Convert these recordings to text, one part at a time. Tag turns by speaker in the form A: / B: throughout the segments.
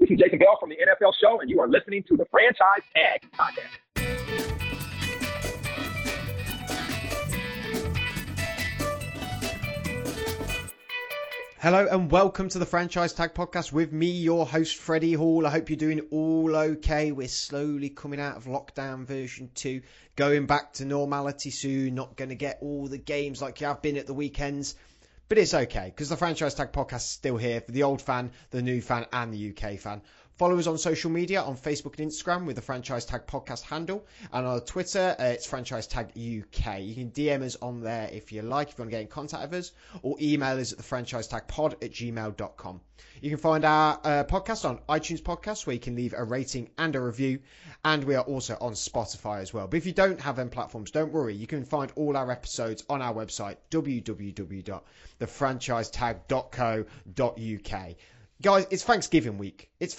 A: This is Jason Bell from the NFL Show, and you are listening to the Franchise Tag Podcast.
B: Hello and welcome to the Franchise Tag Podcast with me, your host, Freddie Hall. I hope you're doing all okay. We're slowly coming out of lockdown version 2, going back to normality soon. Not going to get all the games like you have been at the weekends, but it's okay because the Franchise Tag Podcast is still here for the old fan, the new fan and the UK fan. Follow us on social media on Facebook and Instagram with the Franchise Tag Podcast handle. And on Twitter, it's Franchise Tag UK. You can DM us on there if you like, if you want to get in contact with us, or email us at thefranchisetagpod@gmail.com. You can find our podcast on iTunes Podcasts, where you can leave a rating and a review. And we are also on Spotify as well. But if you don't have them platforms, don't worry. You can find all our episodes on our website, www.thefranchisetag.co.uk. Guys, it's Thanksgiving week. It's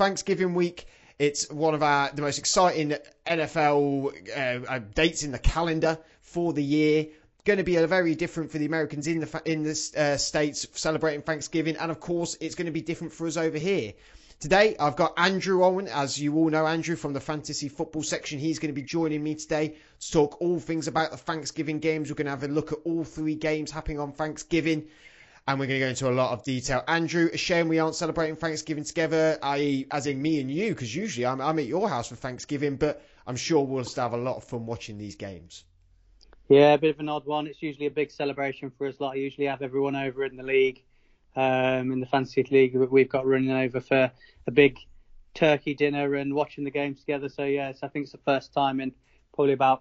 B: one of the most exciting NFL dates in the calendar for the year. Going to be very different for the Americans in the States celebrating Thanksgiving. And of course, it's going to be different for us over here. Today, I've got Andrew Owen, as you all know, Andrew from the fantasy football section. He's going to be joining me today to talk all things about the Thanksgiving games. We're going to have a look at all 3 games happening on Thanksgiving. And we're going to go into a lot of detail. Andrew, a shame we aren't celebrating Thanksgiving together, i.e. as in me and you, because usually I'm at your house for Thanksgiving, but I'm sure we'll still have a lot of fun watching these games.
C: Yeah, a bit of an odd one. It's usually a big celebration for us. Like I usually have everyone over in the league, in the fantasy league that we've got running over for a big turkey dinner and watching the games together. So, yes, I think it's the first time in probably about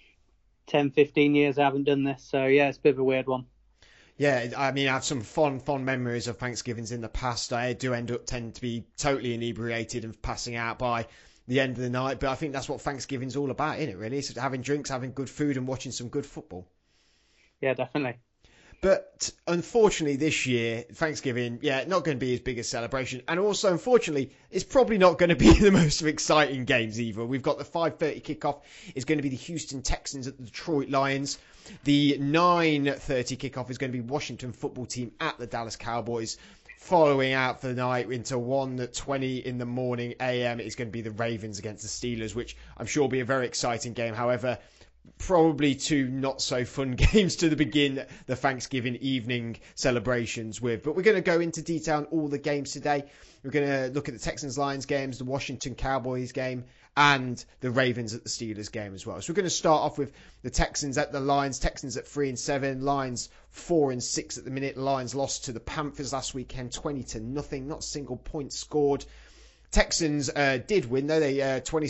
C: 10, 15 years I haven't done this. So, yeah, it's a bit of a weird one.
B: Yeah, I mean, I have some fond memories of Thanksgivings in the past. I do tend to be totally inebriated and passing out by the end of the night. But I think that's what Thanksgiving's all about, isn't it, really? It's having drinks, having good food and watching some good football.
C: Yeah, definitely.
B: But unfortunately this year, Thanksgiving, not going to be as big a celebration. And also, unfortunately, it's probably not going to be the most exciting games either. We've got the 5:30 kickoff. It's going to be the Houston Texans at the Detroit Lions. The 9:30 kickoff is going to be Washington football team at the Dallas Cowboys. Following out for the night into 1:20 in the morning AM is going to be the Ravens against the Steelers, which I'm sure will be a very exciting game. However, probably 2 not so fun games to begin the Thanksgiving evening celebrations with. But we're going to go into detail on all the games today. We're going to look at the Texans-Lions games, the Washington Cowboys game, and the Ravens at the Steelers game as well. So we're going to start off with the Texans at the Lions. Texans at 3-7, Lions 4-6 at the minute. Lions lost to the Panthers last weekend, 20-0, not a single point scored. Texans did win though. They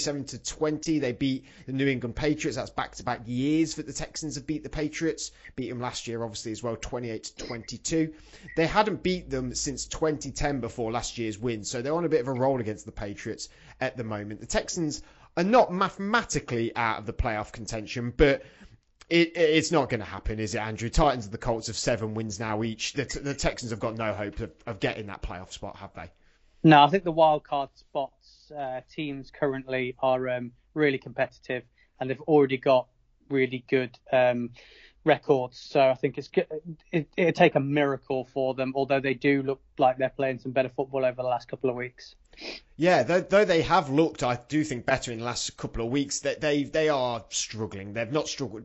B: 27-20. They beat the New England Patriots. That's back-to-back years that the Texans have beat the Patriots. Beat them last year, obviously, as well, 28-22. They hadn't beat them since 2010 before last year's win, so they're on a bit of a roll against the Patriots at the moment. The Texans are not mathematically out of the playoff contention, but it's not going to happen, is it, Andrew? Titans and the Colts have 7 wins now each. The Texans have got no hope of getting that playoff spot, have they?
C: No, I think the wild card spots teams currently are really competitive, and they've already got really good records. So I think it'd take a miracle for them, although they do look like they're playing some better football over the last couple of weeks.
B: Yeah, though they have looked, I do think, better in the last couple of weeks. That they are struggling. They've not struggled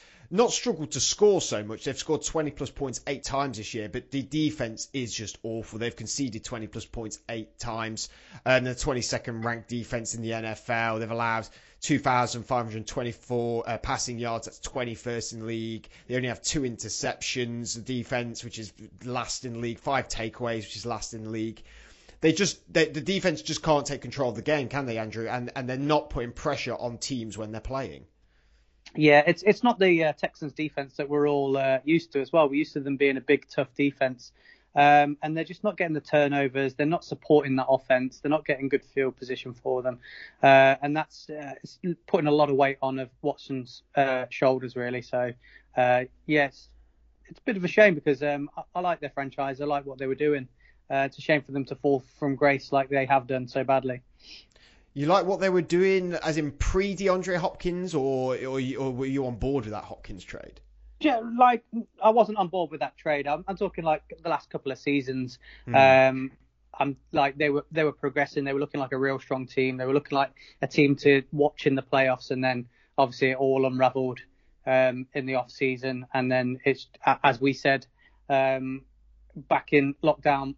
B: to score so much. They've scored 20 plus points 8 times this year, but the defense is just awful. They've conceded 20 plus points 8 times. The 22nd ranked defense in the NFL. They've allowed 2,524 passing yards. That's 21st in the league. They only have 2 interceptions. The defense, which is last in the league, 5 takeaways, which is last in the league. The defense just can't take control of the game, can they, Andrew? And they're not putting pressure on teams when they're playing.
C: Yeah, it's not the Texans defense that we're all used to as well. We're used to them being a big, tough defense. And they're just not getting the turnovers. They're not supporting that offense. They're not getting good field position for them. And that's it's putting a lot of weight on of Watson's shoulders, really. So, yes, it's a bit of a shame because I like their franchise. I like what they were doing. It's a shame for them to fall from grace like they have done so badly.
B: You like what they were doing as in pre-DeAndre Hopkins, or were you on board with that Hopkins trade?
C: Yeah, like I wasn't on board with that trade. I'm talking like the last couple of seasons. like they were progressing. They were looking like a real strong team. They were looking like a team to watch in the playoffs, and then obviously it all unravelled in the off season. And then it's, as we said, back in lockdown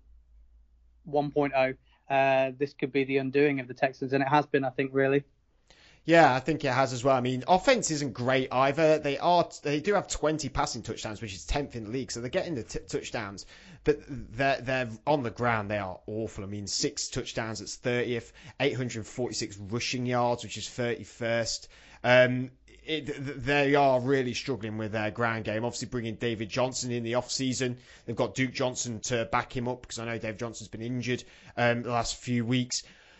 C: 1.0, this could be the undoing of the Texans, and it has been, I think, really.
B: Yeah, I think it has as well. I mean, offense isn't great either. They do have 20 passing touchdowns, which is 10th in the league, so they're getting the touchdowns. But they're on the ground. They are awful. I mean, 6 touchdowns, it's 30th, 846 rushing yards, which is 31st. They are really struggling with their ground game. Obviously, bringing David Johnson in the off season. They've got Duke Johnson to back him up because I know Dave Johnson's been injured the last few weeks.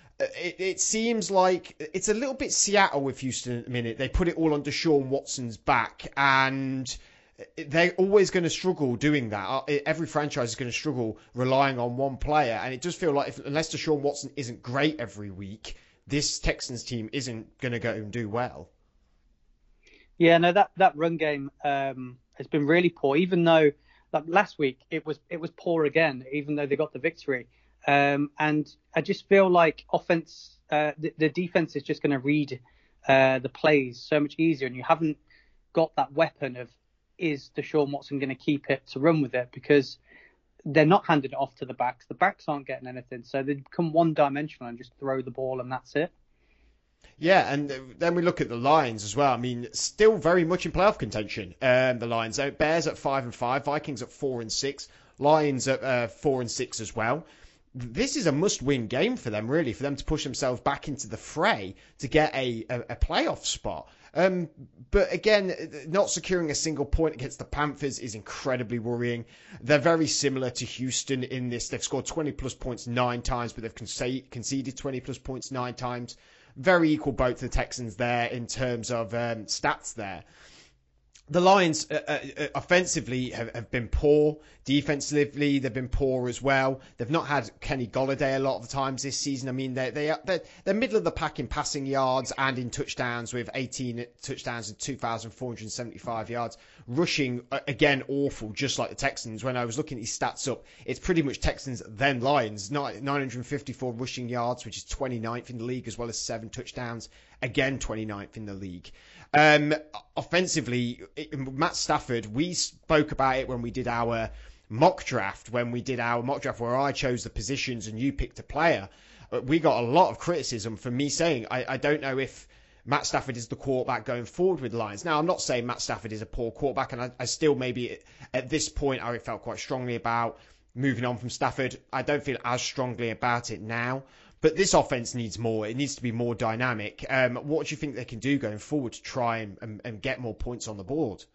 B: It seems like it's a little bit Seattle with Houston at the minute. They put it all under Deshaun Watson's back, and they're always going to struggle doing that. Every franchise is going to struggle relying on one player, and it does feel like unless Deshaun Watson isn't great every week, this Texans team isn't going to go and do well.
C: Yeah, no, that run game has been really poor. Even though like last week it was poor again, even though they got the victory. And I just feel like offense, the defense is just going to read the plays so much easier, and you haven't got that weapon of, is Deshaun Watson going to keep it to run with it, because they're not handing it off to the backs. The backs aren't getting anything, so they become one-dimensional and just throw the ball and that's it.
B: Yeah, and then we look at the Lions as well. I mean, still very much in playoff contention. The Lions, Bears at 5-5, Vikings at 4-6, Lions at 4-6 as well. This is a must-win game for them, really, for them to push themselves back into the fray to get a playoff spot. But again, not securing a single point against the Panthers is incredibly worrying. They're very similar to Houston in this. They've scored 20-plus points 9 times, but they've conceded 20-plus points 9 times. Very equal boat to the Texans there in terms of stats there. The Lions offensively have been poor. Defensively, they've been poor as well. They've not had Kenny Golladay a lot of the times this season. I mean, they're middle of the pack in passing yards and in touchdowns with 18 touchdowns and 2,475 yards. Rushing, again, awful, just like the Texans. When I was looking these stats up, it's pretty much Texans then Lions. 954 rushing yards, which is 29th in the league, as well as 7 touchdowns. Again, 29th in the league. Offensively, Matt Stafford, we spoke about it when we did our mock draft where I chose the positions and you picked a player. We got a lot of criticism for me saying I don't know if Matt Stafford is the quarterback going forward with the Lions. Now, I'm not saying Matt Stafford is a poor quarterback, and I still maybe at this point I felt quite strongly about moving on from Stafford. I don't feel as strongly about it now. But this offense needs more. It needs to be more dynamic. What do you think they can do going forward to try and get more points on the board?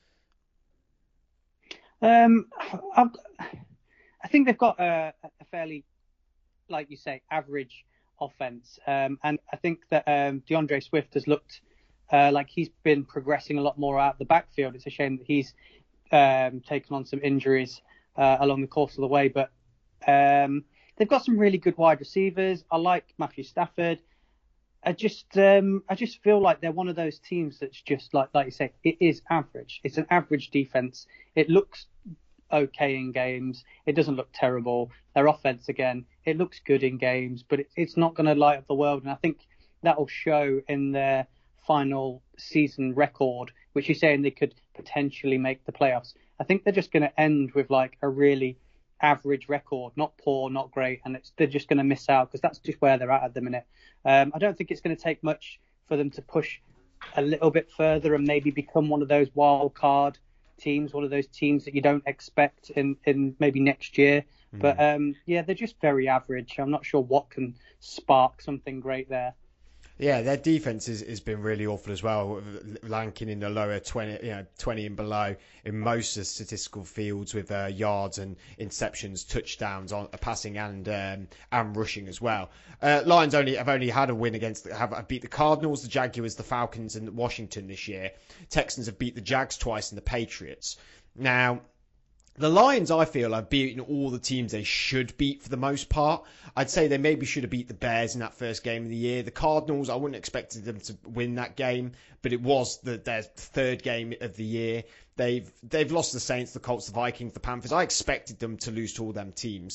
C: I think they've got a fairly, like you say, average offense. And I think that DeAndre Swift has looked like he's been progressing a lot more out of the backfield. It's a shame that he's taken on some injuries along the course of the way. But they've got some really good wide receivers. I like Matthew Stafford. I just feel like they're one of those teams that's just like you say, it is average. It's an average defense. It looks okay in games. It doesn't look terrible. Their offense, again, it looks good in games, but it's not going to light up the world. And I think that will show in their final season record, which is saying they could potentially make the playoffs. I think they're just going to end with like a really average record, not poor, not great, and they're just going to miss out because that's just where they're at the minute. I don't think it's going to take much for them to push a little bit further and maybe become one of those wild card teams, one of those teams that you don't expect in maybe next year. But they're just very average. I'm not sure what can spark something great there.
B: Yeah, their defense has been really awful as well, ranking in the lower 20 and below in most of the statistical fields with yards and interceptions, touchdowns on passing and rushing as well. Lions have only had a win have beat the Cardinals, the Jaguars, the Falcons, and Washington this year. Texans have beat the Jags twice and the Patriots. Now, the Lions, I feel, have beaten all the teams they should beat for the most part. I'd say they maybe should have beat the Bears in that first game of the year. The Cardinals, I wouldn't have expected them to win that game, but it was their third game of the year. They've lost the Saints, the Colts, the Vikings, the Panthers. I expected them to lose to all them teams.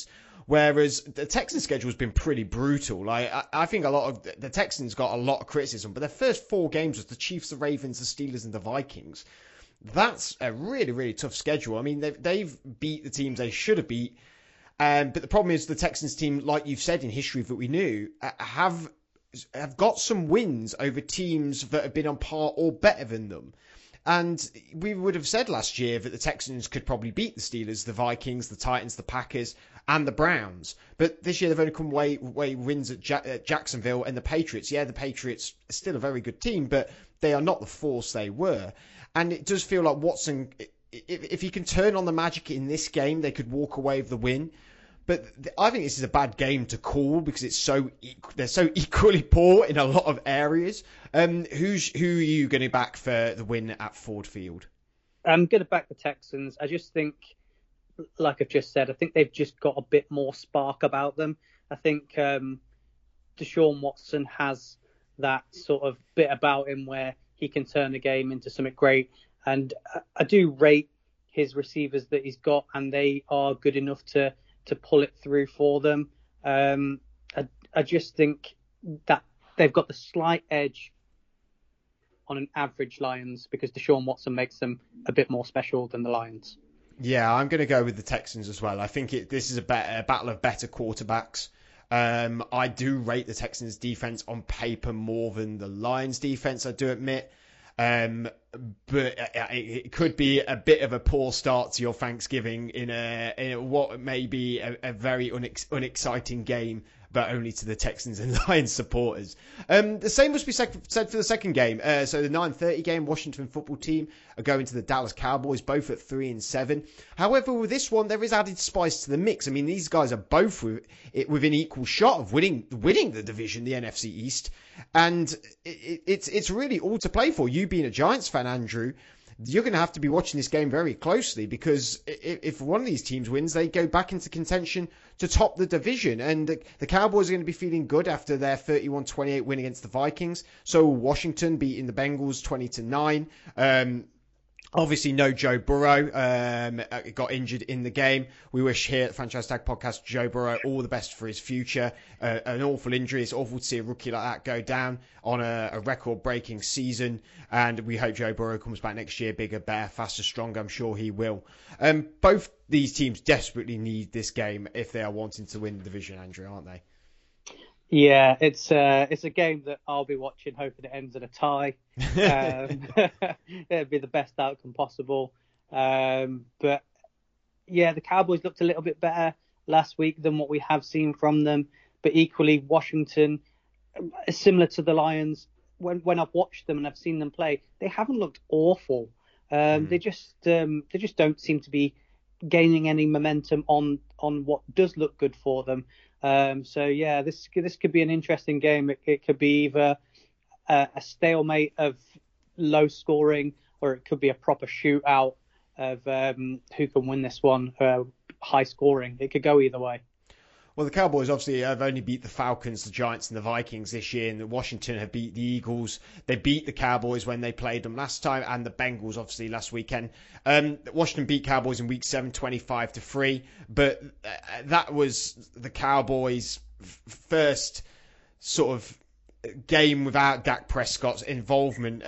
B: Whereas the Texans' schedule has been pretty brutal. Like I think a lot of the Texans got a lot of criticism, but their first 4 games was the Chiefs, the Ravens, the Steelers, and the Vikings. That's a really, really tough schedule. I mean, they've beat the teams they should have beat. But the problem is the Texans team, like you've said in history that we knew, have got some wins over teams that have been on par or better than them. And we would have said last year that the Texans could probably beat the Steelers, the Vikings, the Titans, the Packers, and the Browns. But this year they've only come away wins at Jacksonville and the Patriots. Yeah, the Patriots are still a very good team, but they are not the force they were. And it does feel like Watson, if he can turn on the magic in this game, they could walk away with the win. But I think this is a bad game to call because they're so equally poor in a lot of areas. Who are you going to back for the win at Ford Field?
C: I'm going to back the Texans. I just think, like I've just said, I think they've just got a bit more spark about them. I think Deshaun Watson has that sort of bit about him where he can turn a game into something great. And I do rate his receivers that he's got, and they are good enough to pull it through for them. I just think that they've got the slight edge on an average Lions because Deshaun Watson makes them a bit more special than the Lions.
B: Yeah, I'm going to go with the Texans as well. I think this is a battle of better quarterbacks. I do rate the Texans' defense on paper more than the Lions' defense, I do admit. But it could be a bit of a poor start to your Thanksgiving in what may be a very unexciting game, but only to the Texans and Lions supporters. The same must be said for the second game. So the 9:30 game, Washington football team are going to the Dallas Cowboys, both at 3-7. However, with this one, there is added spice to the mix. I mean, these guys are both within equal shot of winning the division, the NFC East, and it's really all to play for. You being a Giants fan, Andrew, you're going to have to be watching this game very closely because if one of these teams wins, they go back into contention to top the division. And the Cowboys are going to be feeling good after their 31-28 win against the Vikings. So Washington beating the Bengals 20-9. Obviously, no Joe Burrow. Got injured in the game. We wish here at the Franchise Tag Podcast Joe Burrow all the best for his future. An awful injury. It's awful to see a rookie like that go down on a record-breaking season. And we hope Joe Burrow comes back next year bigger, better, faster, stronger. I'm sure he will. Both these teams desperately need this game if they are wanting to win the division, Andrew, aren't they?
C: Yeah, it's a game that I'll be watching, hoping it ends in a tie. It'd be the best outcome possible. But yeah, the Cowboys looked a little bit better last week than what we have seen from them. But equally, Washington, similar to the Lions, when I've watched them and I've seen them play, they haven't looked awful. They just don't seem to be gaining any momentum on what does look good for them. So yeah, this could be an interesting game. It could be either a stalemate of low scoring, or it could be a proper shootout of who can win this one, high scoring. It could go either way.
B: Well, the Cowboys obviously have only beat the Falcons, the Giants, and the Vikings this year, and Washington have beat the Eagles. They beat the Cowboys when they played them last time, and the Bengals obviously last weekend. Washington beat Cowboys in Week 7, 25-3, but that was the Cowboys' first sort of game without Dak Prescott's involvement.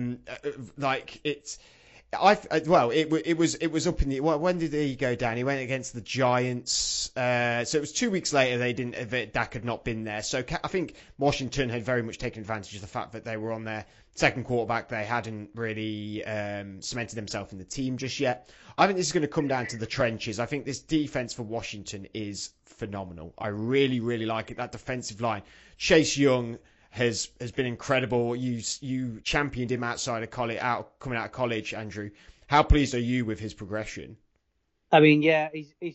B: It was up in the. When did he go down? He went against the Giants. So it was 2 weeks later. Dak had not been there. So I think Washington had very much taken advantage of the fact that they were on their second quarterback. They hadn't really cemented themselves in the team just yet. I think this is going to come down to the trenches. I think this defense for Washington is phenomenal. I really, really like it. That defensive line. Chase Young has been incredible. You championed him coming out of college, Andrew. How pleased are you with his progression?
C: I mean, yeah,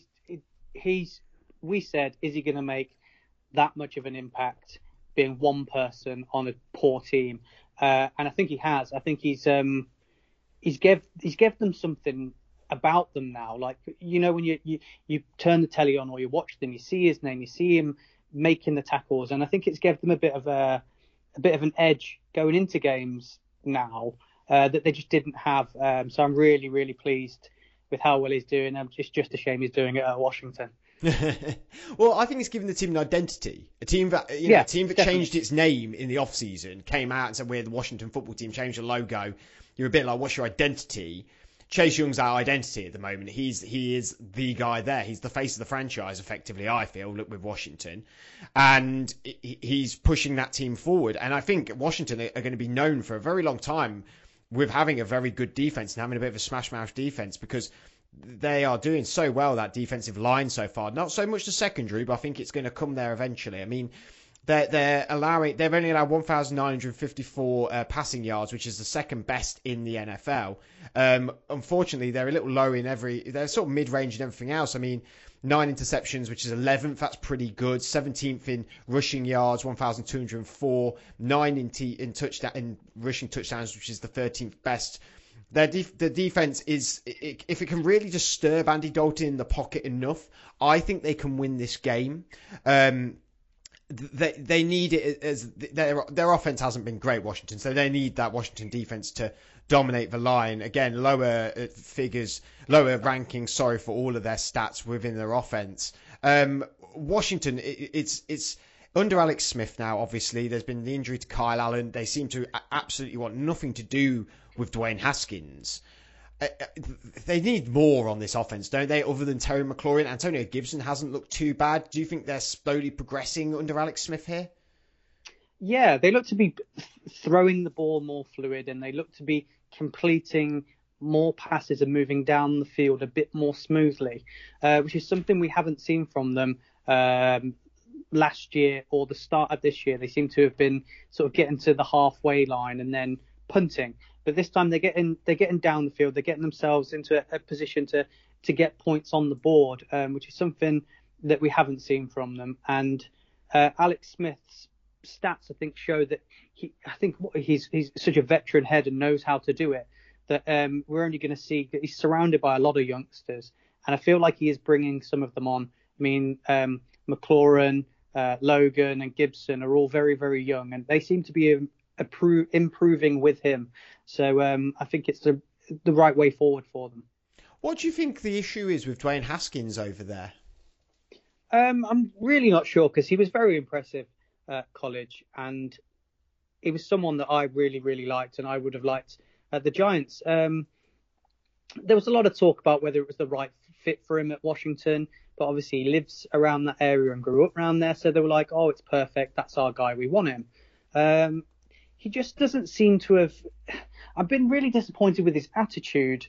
C: we said, is he going to make that much of an impact being one person on a poor team? And I think he has. I think he's given them something about them now. Like, you know, when you turn the telly on or you watch them, you see his name, you see him making the tackles, and I think it's given them a bit of an edge going into games now that they just didn't have. So I'm really, really pleased with how well he's doing. It's just a shame he's doing it at Washington.
B: Well, I think it's given the team an identity. A team that changed its name in the off season, came out and said we're the Washington Football Team, changed the logo. You're a bit like, what's your identity? Chase Young's our identity at the moment. He is the guy there. He's the face of the franchise, effectively, I feel, with Washington. And he's pushing that team forward. And I think Washington are going to be known for a very long time with having a very good defense and having a bit of a smash mouth defense, because they are doing so well, that defensive line so far. Not so much the secondary, but I think it's going to come there eventually. I mean, they've only allowed 1,954 passing yards, which is the second best in the NFL. Unfortunately, they're a little low they're sort of mid-range and everything else. I mean, 9 interceptions, which is 11th. That's pretty good. 17th in rushing yards, 1,204. 9 in rushing touchdowns, which is the 13th best. The defense is, if it can really disturb Andy Dalton in the pocket enough, I think they can win this game. They need it, as their offense hasn't been great, Washington, so they need that Washington defense to dominate the line. Again, lower rankings, for all of their stats within their offense. Washington, it's under Alex Smith now, obviously. There's been the injury to Kyle Allen. They seem to absolutely want nothing to do with Dwayne Haskins. They need more on this offense, don't they? Other than Terry McLaurin, Antonio Gibson hasn't looked too bad. Do you think they're slowly progressing under Alex Smith here?
C: Yeah, they look to be throwing the ball more fluid, and they look to be completing more passes and moving down the field a bit more smoothly, which is something we haven't seen from them last year or the start of this year. They seem to have been sort of getting to the halfway line and then punting. But this time they're getting down the field. They're getting themselves into a position to get points on the board, which is something that we haven't seen from them. And Alex Smith's stats, I think, show that he's such a veteran head and knows how to do it, that we're only going to see that he's surrounded by a lot of youngsters. And I feel like he is bringing some of them on. I mean, McLaurin, Logan and Gibson are all very, very young, and they seem to be improving with him. So I think it's the right way forward for them.
B: What do you think the issue is with Dwayne Haskins over there?
C: I'm really not sure, because he was very impressive at college, and he was someone that I really, really liked, and I would have liked at the Giants. There was a lot of talk about whether it was the right fit for him at Washington, but obviously he lives around that area and grew up around there, so they were like, oh, it's perfect, that's our guy, we want him. He just doesn't seem to have... I've been really disappointed with his attitude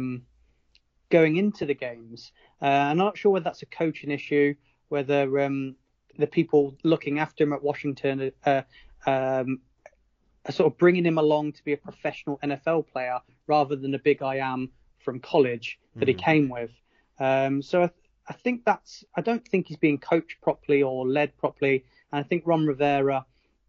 C: going into the games. I'm not sure whether that's a coaching issue, whether the people looking after him at Washington are sort of bringing him along to be a professional NFL player rather than a big I am from college that he came with. So I think I don't think he's being coached properly or led properly. And I think Ron Rivera,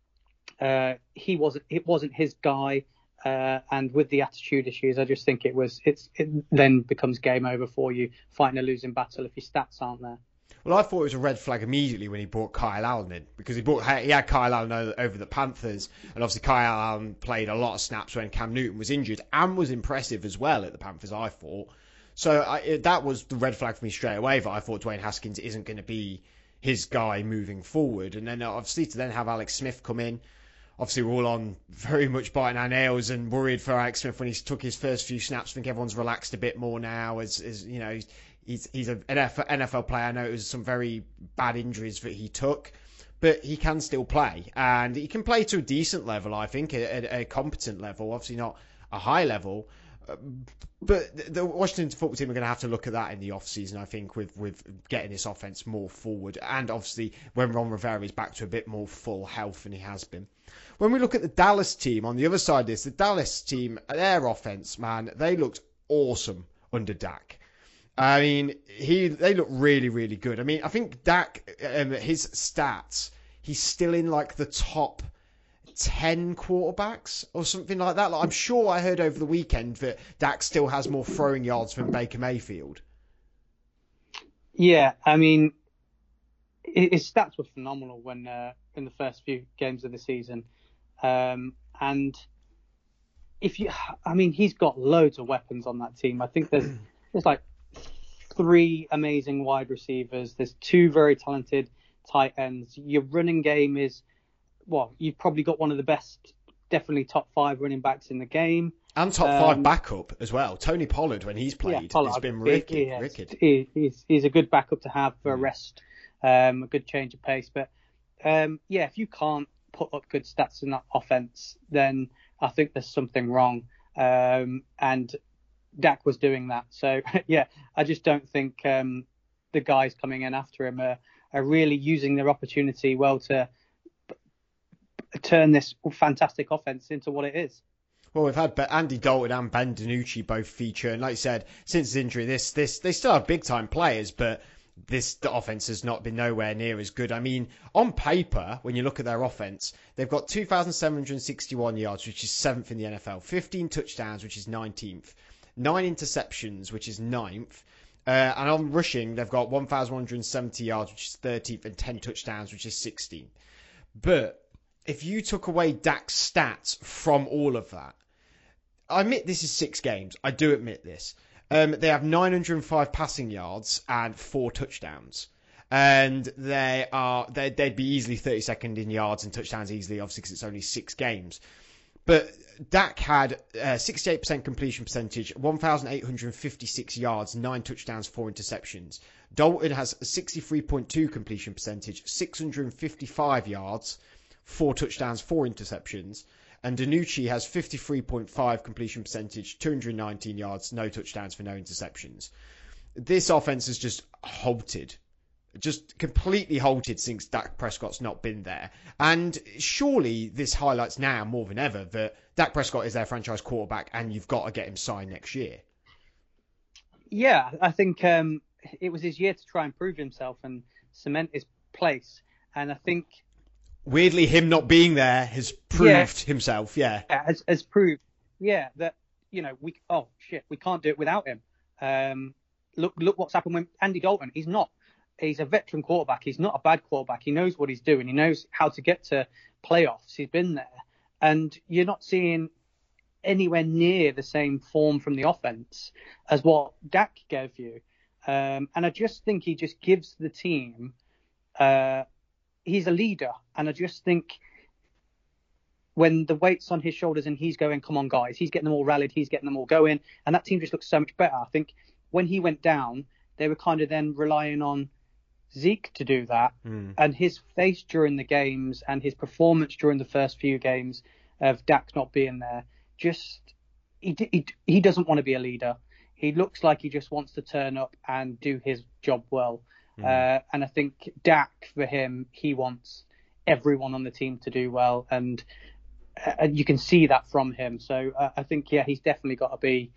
C: it wasn't his guy. And with the attitude issues, I just think it then becomes game over for you, fighting a losing battle if your stats aren't there.
B: Well, I thought it was a red flag immediately when he brought Kyle Allen in, because he had Kyle Allen over the Panthers, and obviously Kyle Allen played a lot of snaps when Cam Newton was injured and was impressive as well at the Panthers, I thought. So that was the red flag for me straight away, that I thought Dwayne Haskins isn't going to be his guy moving forward. And then obviously to then have Alex Smith come in, obviously we're all on very much biting our nails and worried for Alex Smith when he took his first few snaps. I think everyone's relaxed a bit more now, as you know, he's an NFL player. I know it was some very bad injuries that he took, but he can still play, and he can play to a decent level, I think, at a competent level, obviously not a high level. But the Washington football team are going to have to look at that in the off-season, I think, with getting this offense more forward, and obviously when Ron Rivera is back to a bit more full health than he has been. When we look at the Dallas team on the other side of this, the Dallas team, their offense, man, they looked awesome under Dak. I mean, they look really, really good. I mean, I think Dak, his stats, he's still in like the top 10 quarterbacks or something like that. Like, I'm sure I heard over the weekend that Dak still has more throwing yards than Baker Mayfield.
C: Yeah, I mean, his stats were phenomenal when in the first few games of the season. And he's got loads of weapons on that team. I think there's like 3 amazing wide receivers. There's 2 very talented tight ends. Your running game is, well, you've probably got one of the best, definitely top 5 running backs in the game.
B: And top 5 backup as well. Tony Pollard, when he's played, has been wicked.
C: He's a good backup to have for a rest, a good change of pace. But if you can't put up good stats in that offense, then I think there's something wrong. And Dak was doing that. So, I just don't think the guys coming in after him are really using their opportunity well to turn this fantastic offense into what it is.
B: Well, we've had Andy Dalton and Ben DiNucci both feature, and like you said, since his injury, they still have big time players, but the offense has not been nowhere near as good. I mean, on paper, when you look at their offense, they've got 2,761 yards, which is 7th in the NFL, 15 touchdowns, which is 19th, 9 interceptions, which is 9th. And on rushing, they've got 1,170 yards, which is 13th, and 10 touchdowns, which is 16th. But if you took away Dak's stats from all of that, I admit this is 6 games. I do admit this. They have 905 passing yards and 4 touchdowns. And they'd be easily 32nd in yards and touchdowns easily, obviously, because it's only 6 games. But Dak had 68% completion percentage, 1,856 yards, 9 touchdowns, 4 interceptions. Dalton has a 63.2 completion percentage, 655 yards, 4 touchdowns, 4 interceptions. And DiNucci has 53.5 completion percentage, 219 yards, no touchdowns for no interceptions. This offense has just halted. Just completely halted since Dak Prescott's not been there. And surely this highlights now more than ever that Dak Prescott is their franchise quarterback and you've got to get him signed next year.
C: Yeah, I think it was his year to try and prove himself and cement his place. And I think...
B: weirdly, him not being there has proved himself,
C: has proved, that, we can't do it without him. Look what's happened with Andy Dalton. He's a veteran quarterback. He's not a bad quarterback. He knows what he's doing. He knows how to get to playoffs. He's been there. And you're not seeing anywhere near the same form from the offense as what Dak gave you. And I just think he just gives the team... he's a leader. And I just think when the weight's on his shoulders and he's going, come on, guys, he's getting them all rallied, he's getting them all going. And that team just looks so much better. I think when he went down, they were kind of then relying on Zeke to do that. And his face during the games and his performance during the first few games of Dak not being there, just he doesn't want to be a leader. He looks like he just wants to turn up and do his job well. And I think Dak, for him, he wants everyone on the team to do well, and you can see that from him. So I think, he's definitely got to be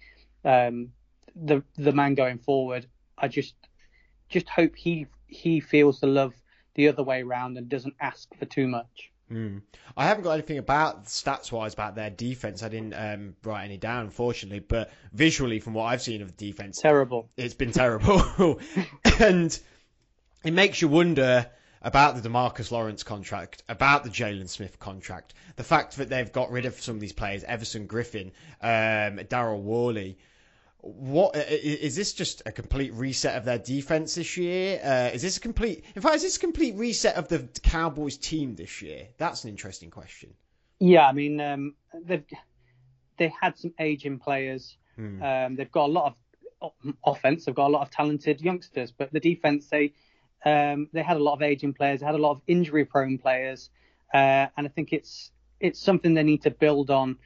C: the man going forward. I just hope he feels the love the other way around and doesn't ask for too much.
B: I haven't got anything about stats-wise about their defense. I didn't write any down, unfortunately. But visually, from what I've seen of the defense,
C: terrible.
B: It's been terrible, and it makes you wonder about the DeMarcus Lawrence contract, about the Jalen Smith contract, the fact that they've got rid of some of these players, Everson Griffin, Darryl Worley. What is this? Just a complete reset of their defense this year? Is this a complete reset of the Cowboys team this year? That's an interesting question.
C: Yeah, I mean, they had some aging players. They've got a lot of offense. They've got a lot of talented youngsters, but the defense, they had a lot of aging players. They had a lot of injury-prone players, and I think it's something they need to build on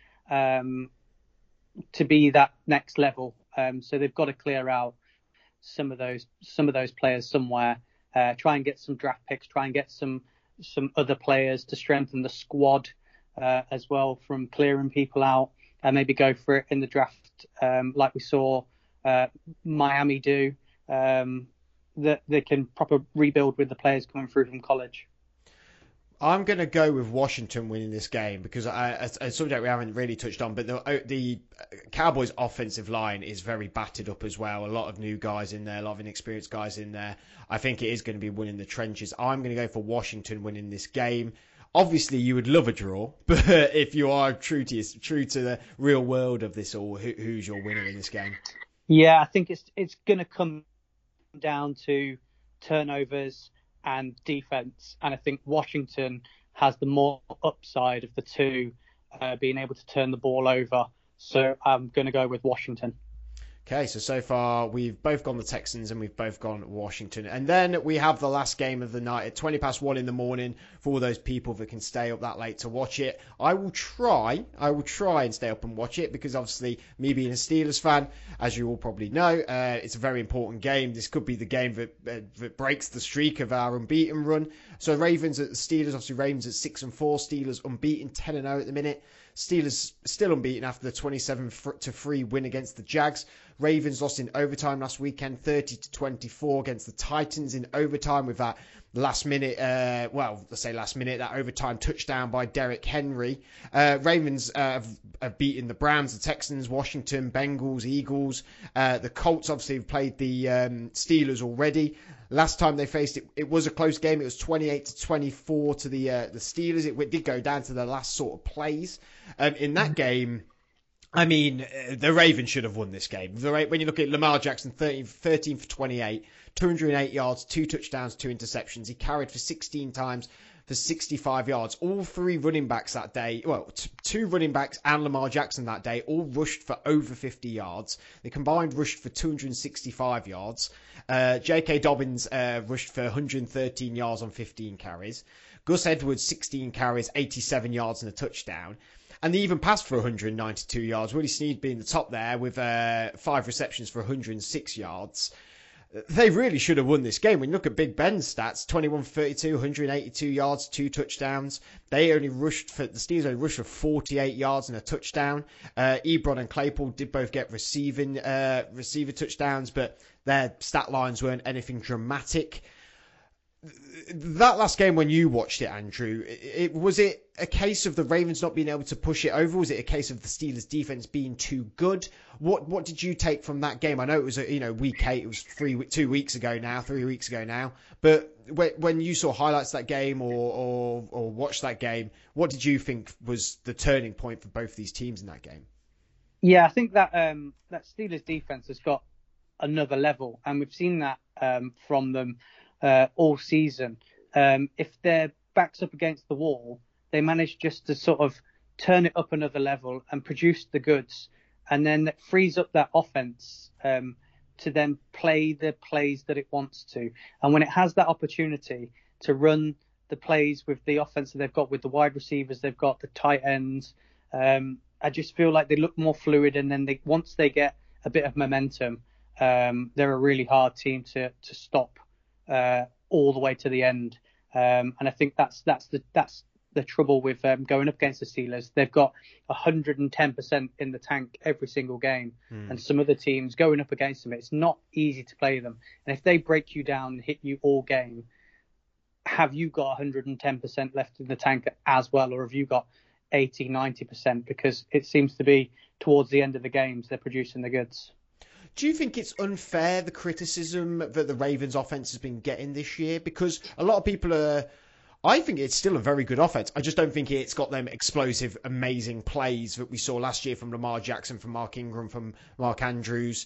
C: to be that next level. So they've got to clear out some of those players somewhere. Try and get some draft picks. Try and get some other players to strengthen the squad as well from clearing people out. And maybe go for it in the draft, like we saw Miami do. That they can proper rebuild with the players coming through from college.
B: I'm going to go with Washington winning this game because a subject we haven't really touched on, but the Cowboys' offensive line is very battered up as well. A lot of new guys in there, a lot of inexperienced guys in there. I think it is going to be winning the trenches. I'm going to go for Washington winning this game. Obviously, you would love a draw, but if you are true to the real world of this all, who's your winner in this game?
C: Yeah, I think it's going to come down to turnovers and defense, and I think Washington has the more upside of the two, being able to turn the ball over. So I'm going to go with Washington.
B: Okay, so far we've both gone the Texans and we've both gone Washington. And then we have the last game of the night at 1:20 in the morning for all those people that can stay up that late to watch it. I will try and stay up and watch it because obviously me being a Steelers fan, as you all probably know, it's a very important game. This could be the game that breaks the streak of our unbeaten run. So Ravens at the Steelers, obviously Ravens at 6-4, Steelers unbeaten 10-0 at the minute. Steelers still unbeaten after the 27-3 win against the Jags. Ravens lost in overtime last weekend, 30-24 against the Titans in overtime with that that overtime touchdown by Derrick Henry. Ravens have beaten the Browns, the Texans, Washington, Bengals, Eagles. The Colts obviously have played the Steelers already. Last time they faced it was a close game. It was 28-24 to the Steelers. It did go down to the last sort of plays. In that game, I mean, the Ravens should have won this game. When you look at Lamar Jackson, 13 for 28, 208 yards, 2 touchdowns, 2 interceptions. He carried for 16 times for 65 yards. All 3 running backs that day, 2 running backs and Lamar Jackson that day, all rushed for over 50 yards. They combined rushed for 265 yards. J.K. Dobbins rushed for 113 yards on 15 carries. Gus Edwards, 16 carries, 87 yards and a touchdown. And they even passed for 192 yards. Willie Snead being the top there with 5 receptions for 106 yards. They really should have won this game. When you look at Big Ben's stats, 21-32, 182 yards, 2 touchdowns. The Steelers only rushed for 48 yards and a touchdown. Ebron and Claypool did both get receiver touchdowns, but their stat lines weren't anything dramatic. That last game when you watched it, Andrew, was it a case of the Ravens not being able to push it over? Was it a case of the Steelers defense being too good? What did you take from that game? I know it was week 8. It was 3 weeks ago now. But when you saw highlights of that game or watched that game, what did you think was the turning point for both these teams in that game?
C: Yeah, I think that that Steelers defense has got another level, and we've seen that from them all season. If their back's up against the wall, they manage just to sort of turn it up another level and produce the goods, and then that frees up that offense to then play the plays that it wants to. And when it has that opportunity to run the plays with the offense that they've got, with the wide receivers, they've got the tight ends, I just feel like they look more fluid, and then once they get a bit of momentum, they're a really hard team to stop all the way to the end. And I think that's the trouble with going up against the Steelers. They've got 110% in the tank every single game. And some other teams going up against them, it's not easy to play them. And if they break you down and hit you all game, have you got 110% left in the tank as well? Or have you got 80, 90%? Because it seems to be towards the end of the games, they're producing the goods.
B: Do you think it's unfair, the criticism that the Ravens offense has been getting this year? Because a lot of people I think it's still a very good offense. I just don't think it's got them explosive, amazing plays that we saw last year from Lamar Jackson, from Mark Ingram, from Mark Andrews.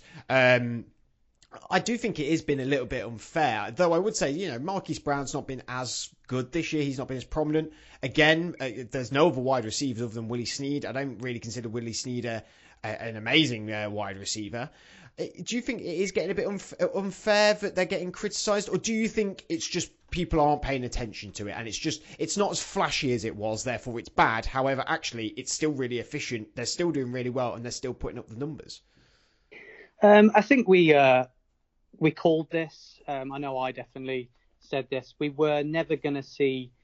B: I do think it has been a little bit unfair, though I would say, Marquise Brown's not been as good this year. He's not been as prominent. Again, there's no other wide receivers other than Willie Snead. I don't really consider Willie Snead an amazing wide receiver. Do you think it is getting a bit unfair that they're getting criticised, or do you think it's just people aren't paying attention to it and it's not as flashy as it was, therefore it's bad? However, actually, it's still really efficient. They're still doing really well and they're still putting up the numbers.
C: I think we called this. I know I definitely said this. We were never going to see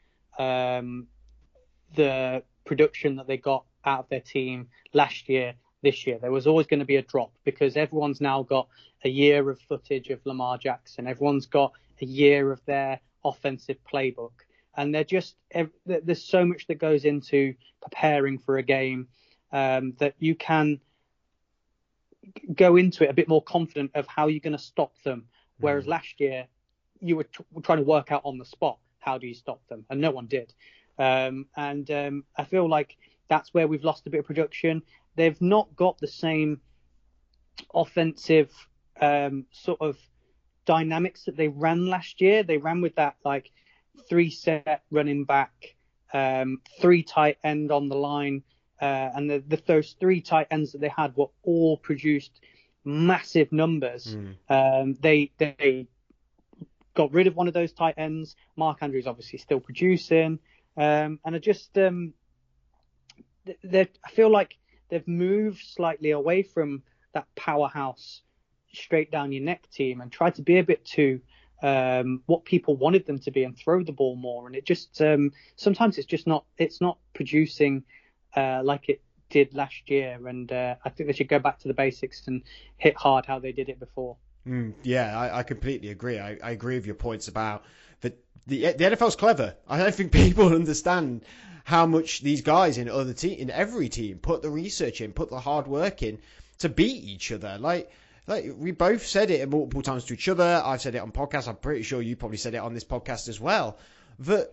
C: the production that they got out of their team last year. This year, there was always going to be a drop because everyone's now got a year of footage of Lamar Jackson. Everyone's got a year of their offensive playbook. And there's so much that goes into preparing for a game that you can go into it a bit more confident of how you're going to stop them. Whereas last year, you were trying to work out on the spot, how do you stop them? And no one did. I feel like that's where we've lost a bit of production. They've not got the same offensive sort of dynamics that they ran last year. They ran with that like 3-set running back, 3 tight end on the line, and those 3 tight ends that they had were all produced massive numbers. They got rid of one of those tight ends. Mark Andrews obviously still producing, and I feel like they've moved slightly away from that powerhouse, straight down your neck team and tried to be a bit too what people wanted them to be and throw the ball more. And it just sometimes it's not producing like it did last year. And I think they should go back to the basics and hit hard how they did it before.
B: I completely agree. I agree with your points about the NFL's clever. I don't think people understand how much these guys in every team put the research in, put the hard work in to beat each other. Like we both said it multiple times to each other. I've said it on podcasts. I'm pretty sure you probably said it on this podcast as well. But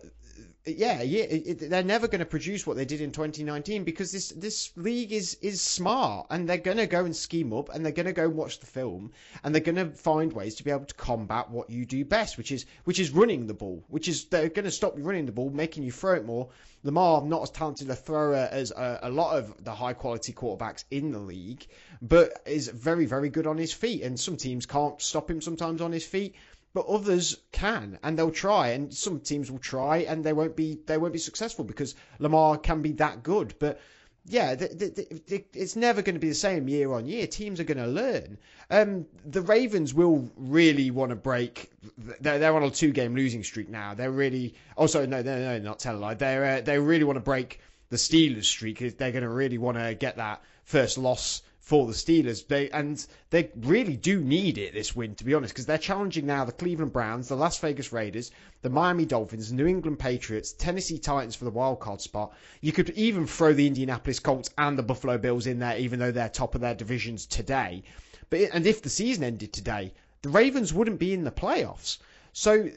B: they're never going to produce what they did in 2019 because this league is smart, and they're going to go and scheme up, and they're going to go and watch the film, and they're going to find ways to be able to combat what you do best, which is running the ball. They're going to stop you running the ball, making you throw it more. Lamar, not as talented a thrower as a lot of the high quality quarterbacks in the league, but is very, very good on his feet, and some teams can't stop him sometimes on his feet. But others can, and they'll try, and some teams will try, and they won't be successful because Lamar can be that good. But yeah, it's never going to be the same year on year. Teams are going to learn. The Ravens will really want to break. They're on a 2-game losing streak now. They're really no, not tell a lie. They really want to break the Steelers streak. They're going to really want to get that first loss for the Steelers. They really do need it, this win, to be honest, because they're challenging now the Cleveland Browns, the Las Vegas Raiders, the Miami Dolphins, the New England Patriots, Tennessee Titans for the wildcard spot. You could even throw the Indianapolis Colts and the Buffalo Bills in there, even though they're top of their divisions today. And if the season ended today, the Ravens wouldn't be in the playoffs. So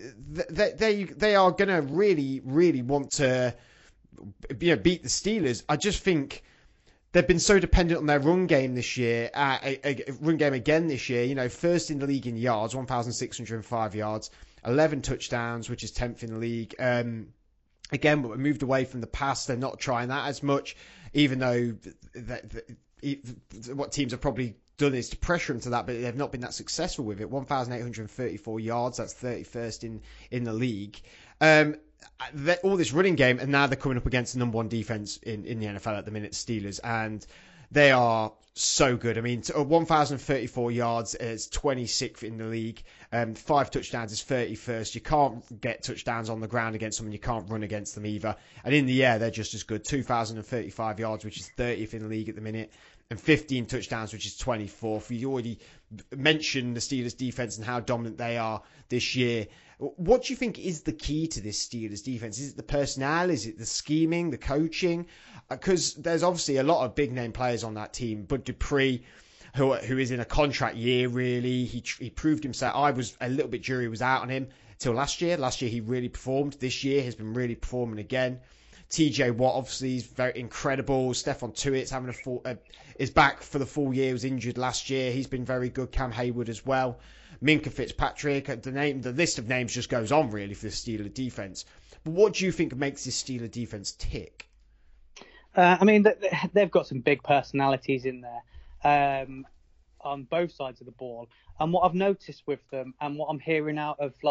B: they are going to really, really want to beat the Steelers. I just think they've been so dependent on their run game this year, run game again this year. First in the league in yards, 1,605 yards, 11 touchdowns, which is 10th in the league. Again, but we moved away from the pass. They're not trying that as much, even though what teams have probably done is to pressure them to that, but they've not been that successful with it. 1,834 yards, that's 31st in the league. All this running game, and now they're coming up against the number 1 defense in the NFL at the minute, Steelers, and they are so good. I mean, 1,034 yards is 26th in the league. 5 touchdowns is 31st. You can't get touchdowns on the ground against someone. You can't run against them either. And in the air, they're just as good. 2,035 yards, which is 30th in the league at the minute. And 15 touchdowns, which is 24th. You already mentioned the Steelers defense and how dominant they are this year. What do you think is the key to this Steelers defense? Is it the personnel? Is it the scheming, the coaching? Because there's obviously a lot of big name players on that team. Bud Dupree, who is in a contract year, really. He proved himself. I was a little bit jury was out on him till last year. Last year he really performed. This year has been really performing again. TJ Watt obviously is very incredible. Stephon Tuitt's is back for the full year. He was injured last year. He's been very good. Cam Hayward as well. Minka Fitzpatrick. The list of names just goes on really for the Steelers defense. But what do you think makes this Steelers defense tick?
C: I mean, they've got some big personalities in there on both sides of the ball. And what I've noticed with them, and what I'm hearing out of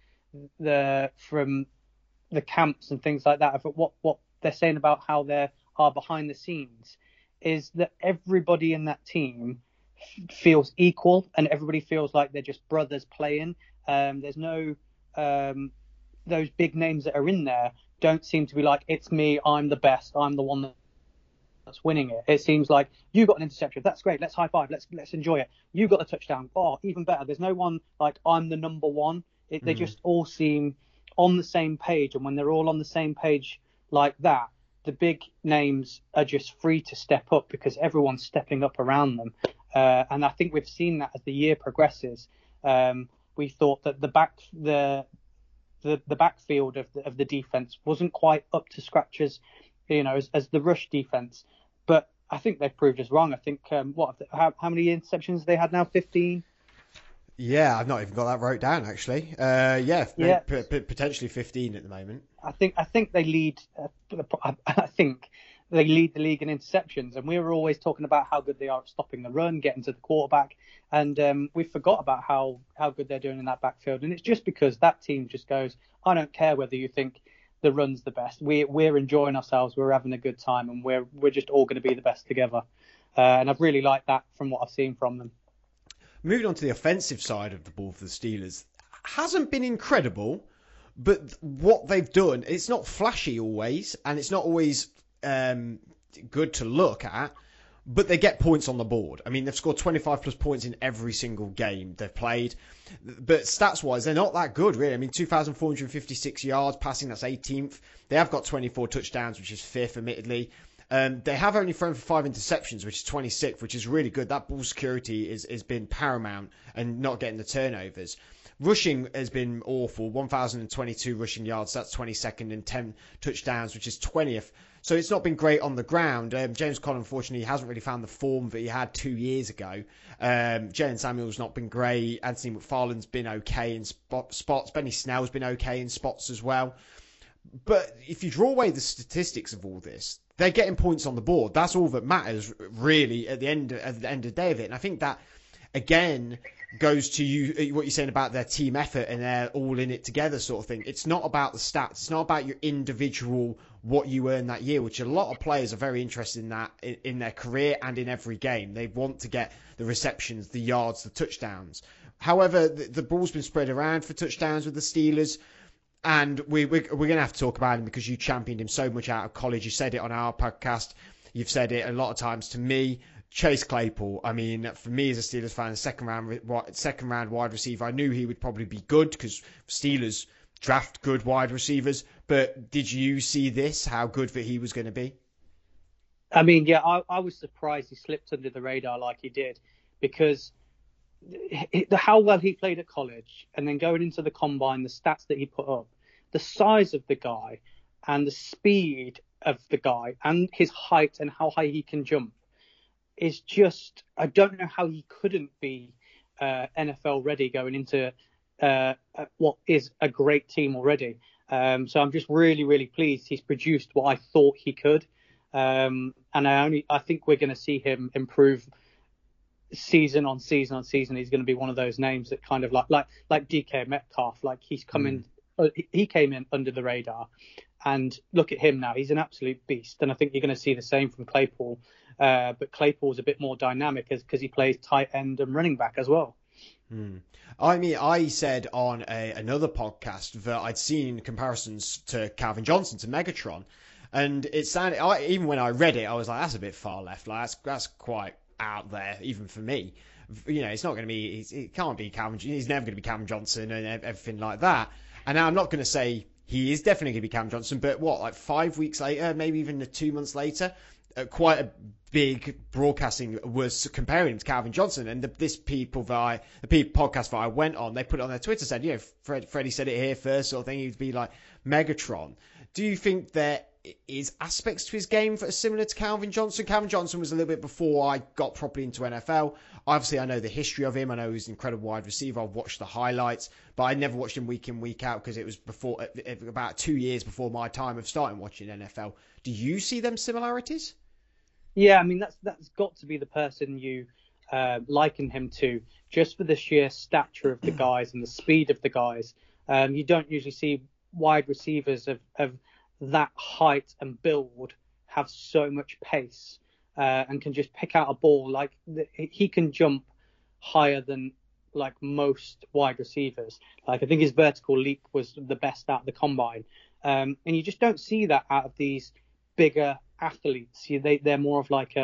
C: from the camps and things like that, of what they're saying about how they are behind the scenes, is that everybody in that team feels equal, and everybody feels like they're just brothers playing. There's no those big names that are in there don't seem to be like, it's me, I'm the best, I'm the one that's winning it. It seems like you got an interception, that's great, let's high five, let's enjoy it. You got a touchdown, oh, even better. There's no one like, I'm the number one. They just all seem on the same page, and when they're all on the same page like that, the big names are just free to step up because everyone's stepping up around them. And I think we've seen that as the year progresses. We thought that the backfield of the defense wasn't quite up to scratch as the rush defense, but I think they've proved us wrong. I think how many interceptions they had now? 15.
B: Yeah, I've not even got that wrote down actually. Potentially 15 at the moment.
C: I think they lead. I think they lead the league in interceptions, and we were always talking about how good they are at stopping the run, getting to the quarterback, and we forgot about how good they're doing in that backfield. And it's just because that team just goes, I don't care whether you think the run's the best. We're enjoying ourselves. We're having a good time, and we're just all going to be the best together. And I've really liked that from what I've seen from them.
B: Moving on to the offensive side of the ball for the Steelers, hasn't been incredible, but what they've done, it's not flashy always, and it's not always good to look at, but they get points on the board. I mean, they've scored 25 plus points in every single game they've played, but stats-wise, they're not that good, really. I mean, 2,456 yards passing, that's 18th. They have got 24 touchdowns, which is 5th, admittedly. They have only thrown for 5 interceptions, which is 26th, which is really good. That ball security has been paramount and not getting the turnovers. Rushing has been awful. 1,022 rushing yards, that's 22nd, and 10 touchdowns, which is 20th. So it's not been great on the ground. James Conner, unfortunately, hasn't really found the form that he had 2 years ago. Jalen Samuel's not been great. Anthony McFarland's been okay in spots. Benny Snell's been okay in spots as well. But if you draw away the statistics of all this, they're getting points on the board. That's all that matters, really, at the end of the day of it. And I think that, again, goes to you what you're saying about their team effort and they're all in it together sort of thing. It's not about the stats. It's not about your individual, what you earn that year, which a lot of players are very interested in that in their career and in every game. They want to get the receptions, the yards, the touchdowns. However, the ball's been spread around for touchdowns with the Steelers. And we're going to have to talk about him because you championed him so much out of college. You said it on our podcast. You've said it a lot of times to me. Chase Claypool. I mean, for me as a Steelers fan, second round wide receiver, I knew he would probably be good because Steelers draft good wide receivers. But did you see this, how good that he was going to be?
C: I mean, yeah, I was surprised he slipped under the radar like he did because how well he played at college and then going into the combine, the stats that he put up, the size of the guy and the speed of the guy and his height and how high he can jump is just, I don't know how he couldn't be NFL ready going into what is a great team already. So I'm just really, really pleased he's produced what I thought he could. And I think we're going to see him improve season on season on season. He's going to be one of those names that kind of like DK Metcalf, like he's coming, he came in under the radar, and look at him now. He's an absolute beast, and I think you're going to see the same from Claypool. But Claypool's a bit more dynamic because he plays tight end and running back as well.
B: I mean, I said on another podcast that I'd seen comparisons to Calvin Johnson, to Megatron, and it sounded, even when I read it, I was like, that's a bit far left. Like that's quite out there, even for me. You know, it's not going to be, it can't be Calvin, he's never going to be Calvin Johnson and everything like that. And now I'm not going to say he is definitely going to be Calvin Johnson, but like 5 weeks later, maybe even 2 months later, quite a big broadcasting was comparing him to Calvin Johnson. And the podcast that I went on, they put it on their Twitter, said, you know, Freddie said it here first, sort of thing. He'd be like Megatron. Do you think there is aspects to his game that are similar to Calvin Johnson? Calvin Johnson was a little bit before I got properly into NFL. Obviously, I know the history of him. I know he's an incredible wide receiver. I've watched the highlights, but I never watched him week in, week out because it was before, about 2 years before my time of starting watching NFL. Do you see them similarities?
C: Yeah, I mean, that's got to be the person you liken him to, just for the sheer stature of the guys and the speed of the guys. You don't usually see wide receivers of that height and build have so much pace and can just pick out a ball. Like he can jump higher than like most wide receivers. Like I think his vertical leap was the best out of the combine, and you just don't see that out of these bigger athletes. They're more of like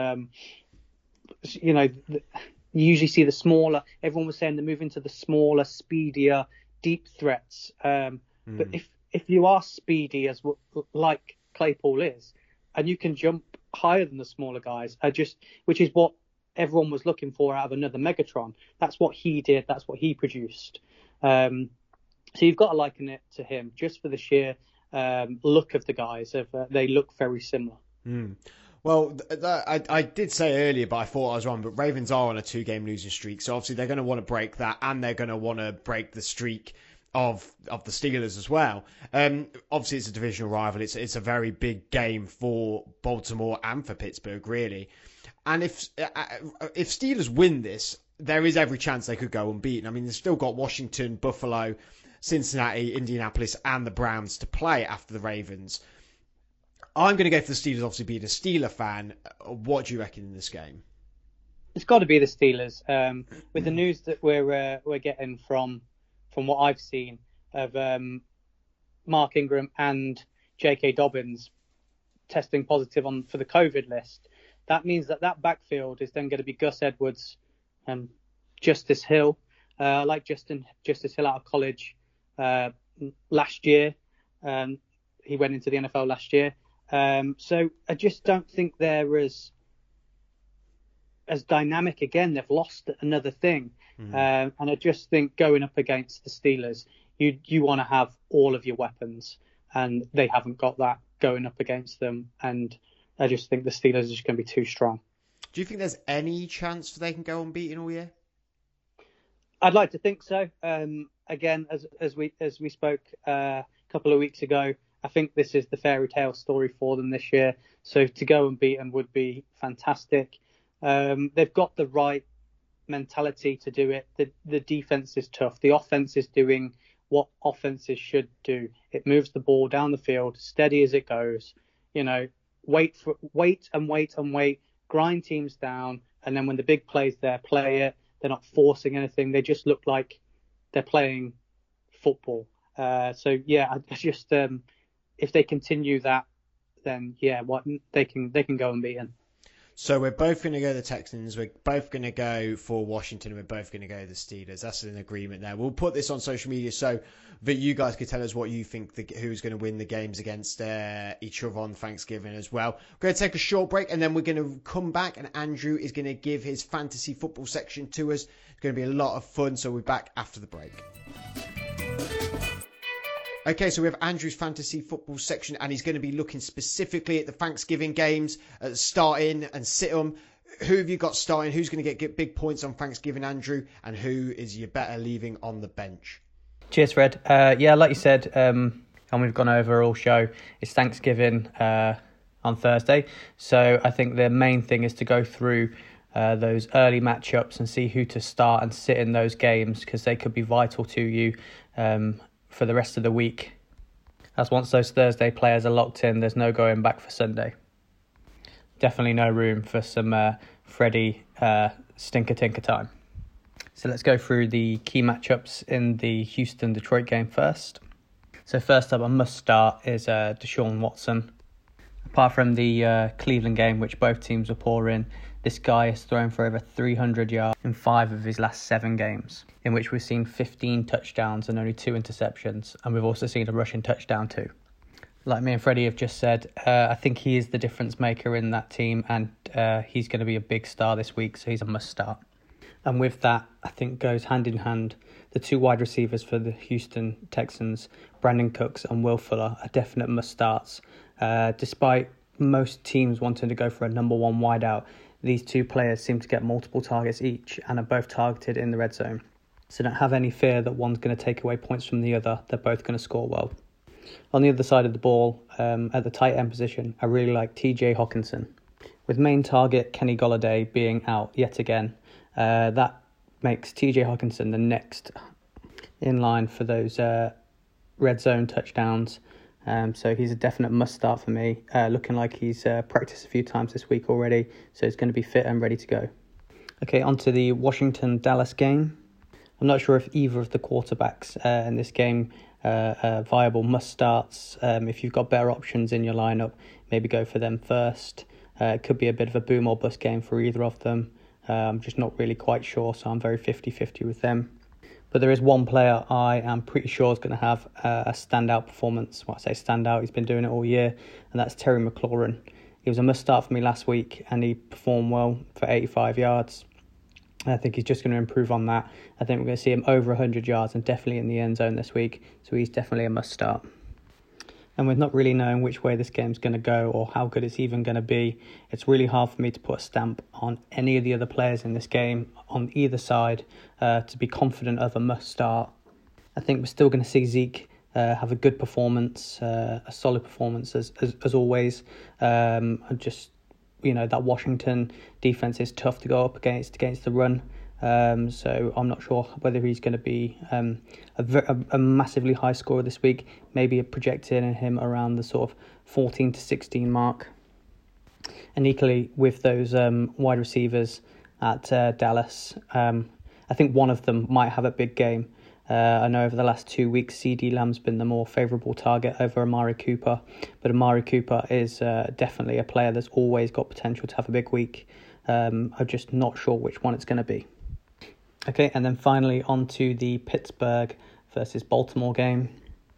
C: you know, you usually see the smaller. Everyone was saying they're moving to the smaller, speedier, deep threats. But if you are speedy as like Claypool is, and you can jump higher than the smaller guys, which is what everyone was looking for out of another Megatron. That's what he did. That's what he produced. So you've got to liken it to him just for the sheer look of the guys. They look very similar.
B: Well, I did say earlier, but I thought I was wrong. But Ravens are on a 2-game losing streak, so obviously they're going to want to break that, and they're going to want to break the streak of the Steelers as well. Obviously, it's a divisional rival. It's a very big game for Baltimore and for Pittsburgh, really. And if Steelers win this, there is every chance they could go unbeaten. I mean, they've still got Washington, Buffalo, Cincinnati, Indianapolis, and the Browns to play after the Ravens. I'm going to go for the Steelers, obviously being a Steeler fan. What do you reckon in this game?
C: It's got to be the Steelers. With the news that we're getting from what I've seen of Mark Ingram and J.K. Dobbins testing positive for the COVID list, that means that backfield is then going to be Gus Edwards and Justice Hill. I like Justice Hill out of college last year. He went into the NFL last year. So I just don't think they're as dynamic again. They've lost another thing. And I just think going up against the Steelers, you want to have all of your weapons, and they haven't got that going up against them. And I just think the Steelers are just going to be too strong.
B: Do you think there's any chance they can go unbeaten all year?
C: I'd like to think so. Again, as we spoke a couple of weeks ago, I think this is the fairy tale story for them this year. So to go unbeaten would be fantastic. They've got the right mentality to do it. The defense is tough. The offense is doing what offenses should do. It moves the ball down the field, steady as it goes. Wait, grind teams down, and then when the big play's there, play it. They're not forcing anything. They just look like they're playing football. So yeah, I just if they continue that, then yeah, they can go unbeaten.
B: So we're both going to go the Texans. We're both going to go for Washington. And we're both going to go the Steelers. That's an agreement there. We'll put this on social media so that you guys can tell us what you think who's going to win the games against each other on Thanksgiving as well. We're going to take a short break, and then we're going to come back, and Andrew is going to give his fantasy football section to us. It's going to be a lot of fun. So we'll be back after the break. Okay, so we have Andrew's fantasy football section, and he's going to be looking specifically at the Thanksgiving games, at starting and sit-em. Who have you got starting? Who's going to get big points on Thanksgiving, Andrew? And who is you better leaving on the bench?
C: Cheers, Fred. Yeah, like you said, and we've gone over all show, it's Thanksgiving on Thursday. So I think the main thing is to go through those early matchups and see who to start and sit in those games, because they could be vital to you for the rest of the week. As once those Thursday players are locked in, there's no going back for Sunday. Definitely no room for some Freddie stinker tinker time. So let's go through the key matchups in the Houston-Detroit game first. So first up, a must start is Deshaun Watson. Apart from the Cleveland game, which both teams were poor in, this guy has thrown for over 300 yards in 5 of his last 7 games, in which we've seen 15 touchdowns and only 2 interceptions, and we've also seen a rushing touchdown too. Like me and Freddie have just said, I think he is the difference maker in that team, and he's going to be a big star this week, so he's a must start. And with that, I think goes hand in hand, the 2 wide receivers for the Houston Texans, Brandon Cooks and Will Fuller, are definite must starts. Despite most teams wanting to go for a number 1 wideout, these 2 players seem to get multiple targets each and are both targeted in the red zone. So don't have any fear that one's going to take away points from the other. They're both going to score well. On the other side of the ball, at the tight end position, I really like TJ Hockenson. With main target Kenny Golladay being out yet again, that makes TJ Hockenson the next in line for those red zone touchdowns. So he's a definite must start for me, looking like he's practiced a few times this week already, so he's going to be fit and ready to go. Okay, on to the Washington-Dallas game. I'm not sure if either of the quarterbacks in this game are viable must starts. If you've got better options in your lineup, maybe go for them first. It could be a bit of a boom or bust game for either of them. I'm just not really quite sure, so I'm very 50-50 with them. But there is one player I am pretty sure is going to have a standout performance. Well, I say standout, he's been doing it all year, and that's Terry McLaurin. He was a must-start for me last week, and he performed well for 85 yards. I think he's just going to improve on that. I think we're going to see him over 100 yards and definitely in the end zone this week, so he's definitely a must-start. And with not really knowing which way this game's going to go or how good it's even going to be, it's really hard for me to put a stamp on any of the other players in this game on either side to be confident of a must start. I think we're still going to see Zeke have a good performance, a solid performance as always. Just, that Washington defense is tough to go up against the run. So I'm not sure whether he's going to be a massively high scorer this week. Maybe projecting him around the sort of 14 to 16 mark. And equally with those wide receivers at Dallas, I think one of them might have a big game. I know over the last 2 weeks, CeeDee Lamb's been the more favourable target over Amari Cooper. But Amari Cooper is definitely a player that's always got potential to have a big week. I'm just not sure which one it's going to be. Okay, and then finally on to the Pittsburgh versus Baltimore game.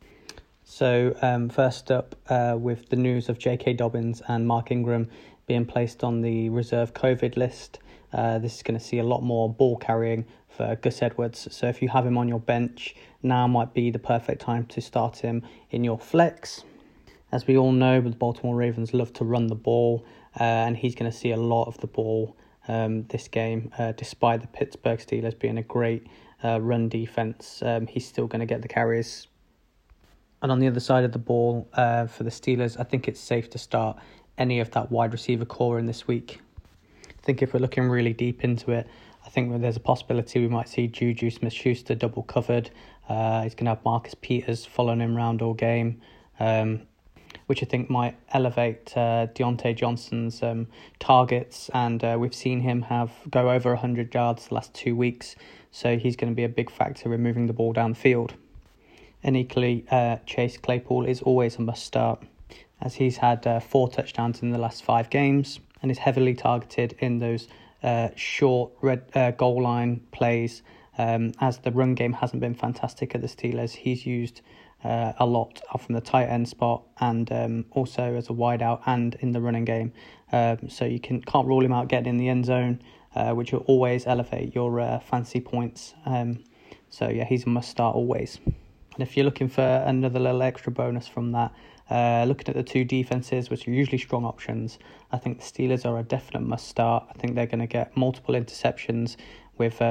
C: So first up with the news of J.K. Dobbins and Mark Ingram being placed on the reserve COVID list. This is going to see a lot more ball carrying for Gus Edwards. So if you have him on your bench, now might be the perfect time to start him in your flex. As we all know, the Baltimore Ravens love to run the ball, and he's going to see a lot of the ball this game, despite the Pittsburgh Steelers being a great run defense. He's still going to get the carries. And on the other side of the ball, for the Steelers, I think it's safe to start any of that wide receiver core in this week. I think if we're looking really deep into it, I think there's a possibility we might see Juju Smith-Schuster double covered. He's going to have Marcus Peters following him around all game, which I think might elevate Deontay Johnson's targets. And we've seen him go over 100 yards the last 2 weeks. So he's going to be a big factor in moving the ball down the field. And equally, Chase Claypool is always a must start, as he's had 4 touchdowns in the last 5 games and is heavily targeted in those short red goal line plays. As the run game hasn't been fantastic at the Steelers, he's used a lot from the tight end spot and also as a wide out and in the running game. So you can't rule him out getting in the end zone, which will always elevate your fantasy points. So yeah, he's a must start always. And if you're looking for another little extra bonus from that, looking at the 2 defenses, which are usually strong options, I think the Steelers are a definite must start. I think they're going to get multiple interceptions with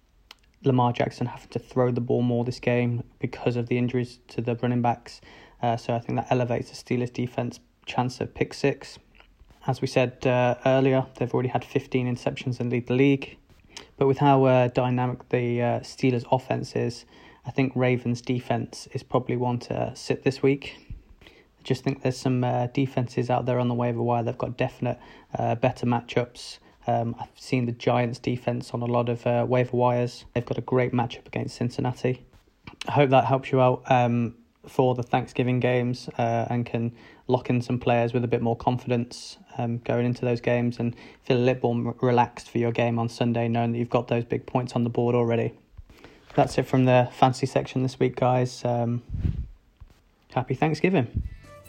C: Lamar Jackson having to throw the ball more this game because of the injuries to the running backs. So I think that elevates the Steelers defense chance of pick 6. As we said earlier, they've already had 15 interceptions and lead the league. But with how dynamic the Steelers offense is, I think Ravens defense is probably one to sit this week. I just think there's some defenses out there on the waiver wire that have got definite better matchups. I've seen the Giants defense on a lot of waiver wires. They've got a great matchup against Cincinnati. I hope that helps you out for the Thanksgiving games and can lock in some players with a bit more confidence going into those games and feel a little more relaxed for your game on Sunday, knowing that you've got those big points on the board already. That's it from the fantasy section this week, guys. Happy Thanksgiving.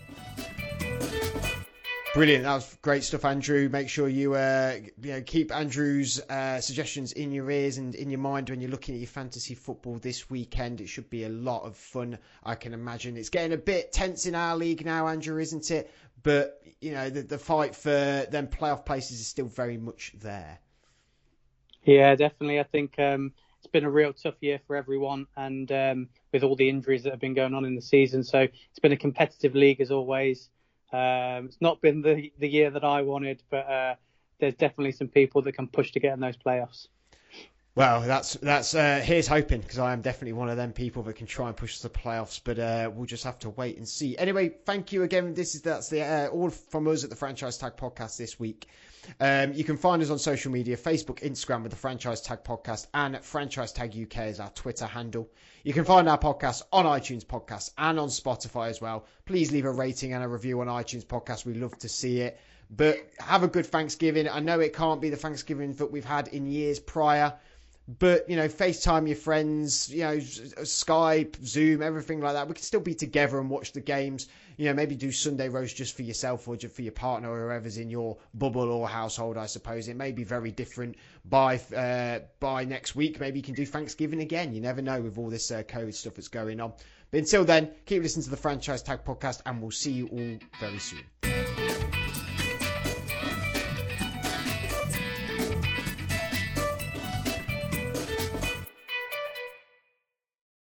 B: Brilliant. That was great stuff, Andrew. Make sure you keep Andrew's suggestions in your ears and in your mind when you're looking at your fantasy football this weekend. It should be a lot of fun, I can imagine. It's getting a bit tense in our league now, Andrew, isn't it? But, the fight for them playoff places is still very much there.
C: Yeah, definitely. I think it's been a real tough year for everyone, and with all the injuries that have been going on in the season. So it's been a competitive league as always. It's not been the year that I wanted, but there's definitely some people that can push to get in those playoffs.
B: Well, that's here's hoping, because I am definitely one of them people that can try and push the playoffs, but we'll just have to wait and see. Anyway, thank you again. That's all from us at the Franchise Tag Podcast this week. You can find us on social media, Facebook, Instagram with the Franchise Tag Podcast, and Franchise Tag UK is our Twitter handle. You can find our podcast on iTunes Podcasts and on Spotify as well. Please leave a rating and a review on iTunes Podcast. We'd love to see it. But have a good Thanksgiving. I know it can't be the Thanksgiving that we've had in years prior, but, FaceTime your friends, Skype, Zoom, everything like that. We can still be together and watch the games. Maybe do Sunday roast just for yourself or just for your partner or whoever's in your bubble or household, I suppose. It may be very different by next week. Maybe you can do Thanksgiving again. You never know with all this COVID stuff that's going on. But until then, keep listening to the Franchise Tag podcast, and we'll see you all very soon.